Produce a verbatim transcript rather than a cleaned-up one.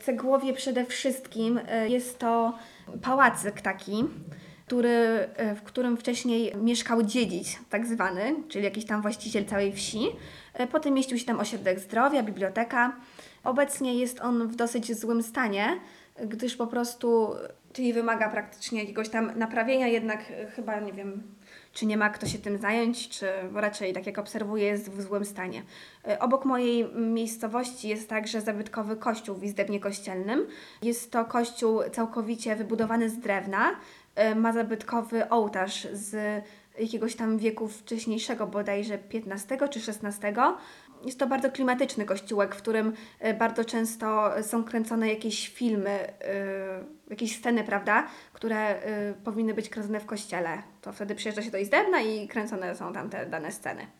W Cegłowie przede wszystkim y, jest to pałacyk taki, który, y, w którym wcześniej mieszkał dziedzic tak zwany, czyli jakiś tam właściciel całej wsi. Y, Potem mieścił się tam ośrodek zdrowia, biblioteka. Obecnie jest on w dosyć złym stanie, gdyż po prostu, czyli wymaga praktycznie jakiegoś tam naprawienia, jednak y, chyba nie wiem, czy nie ma kto się tym zająć, czy raczej, tak jak obserwuję, jest w złym stanie. Y, Obok mojej miejscowości jest także zabytkowy kościół w Izdebnie Kościelnym. Jest to kościół całkowicie wybudowany z drewna. Y, Ma zabytkowy ołtarz z jakiegoś tam wieku wcześniejszego, bodajże piętnastego czy szesnastego. Jest to bardzo klimatyczny kościółek, w którym y, bardzo często są kręcone jakieś filmy, y, jakieś sceny, prawda, które y, powinny być kręcone w kościele. To wtedy przyjeżdża się do Izdebna i kręcone są tam te dane sceny.